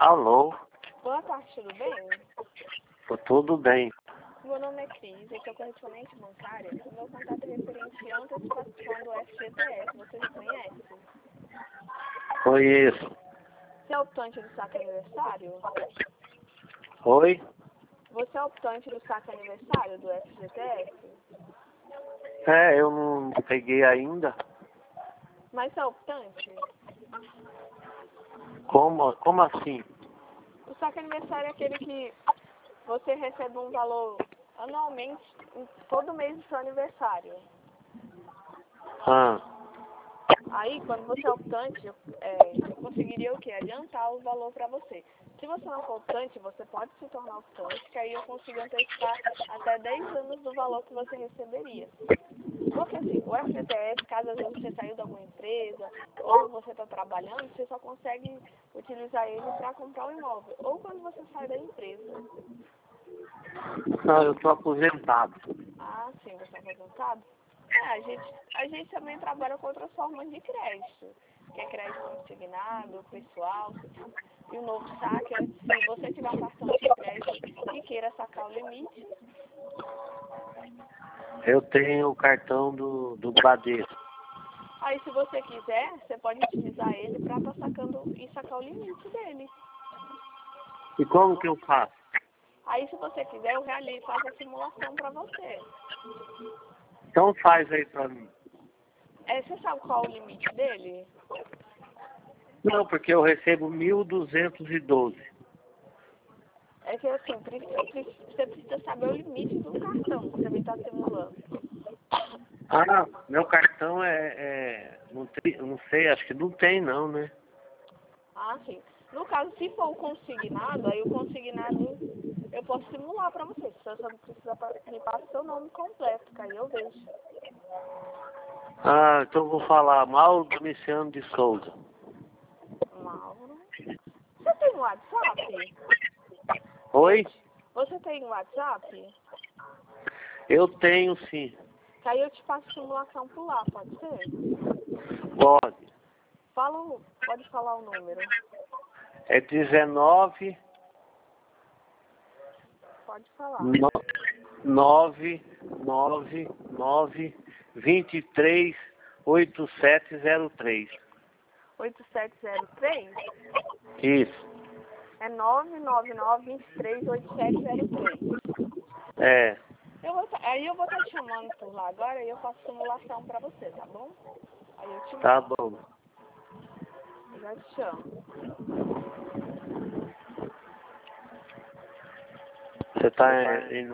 Alô, Boa tarde, tudo bem? tudo bem? Meu nome é Cris, eu sou correspondente bancária. O meu contato é referente à antecipação do FGTS. Você já conhece? Conheço. Você é optante do saque aniversário? Oi? Você é optante do saque aniversário do FGTS? Eu não peguei ainda. Mas você é optante? Como assim? O saque aniversário é aquele que você recebe um valor anualmente, todo mês do seu aniversário. Ah, Aí, quando você é optante, eu conseguiria o quê? Adiantar o valor para você. Se você não for optante, você pode se tornar optante, que aí eu consigo antecipar até 10 anos do valor que você receberia. Porque assim, o FGTS, caso às vezes você saiu de alguma empresa, ou você está trabalhando, você só consegue utilizar ele para comprar um imóvel. Ou quando você sai da empresa. não, eu tô aposentado. Ah, sim, você é aposentado? A gente também trabalha com outras formas de crédito, que é crédito consignado, pessoal, e o novo saque, se você tiver um cartão de crédito e queira sacar o limite, Eu tenho o cartão do Bradesco. aí se você quiser, você pode utilizar ele para estar sacando e sacar o limite dele. E como que eu faço? Aí se você quiser, eu realizo, faço a simulação para você. Então faz aí pra mim. Você sabe qual é o limite dele? Não, porque eu recebo 1.212. É que assim, você precisa saber o limite do cartão que você vai estar simulando. Ah, meu cartão não sei, acho que não tem não, né? Ah, sim. No caso, se for o consignado, aí o consignado eu posso simular para você. Você só precisa me passar seu nome completo, que aí eu vejo. Ah, então eu vou falar Mauro Domiciano de Souza. Mauro. Você tem WhatsApp? Oi? Você tem WhatsApp? Eu tenho sim. Que aí eu te passo simulação por lá, pode ser? Pode. Pode falar o número. É 19 Pode falar. 999 23 8703. 8703? Isso. É 999-23-8703. É. Aí eu vou estar te chamando por lá agora e eu faço simulação pra você, tá bom? Aí eu te Tá mando. bom. Eu já te chamo. Você tá indo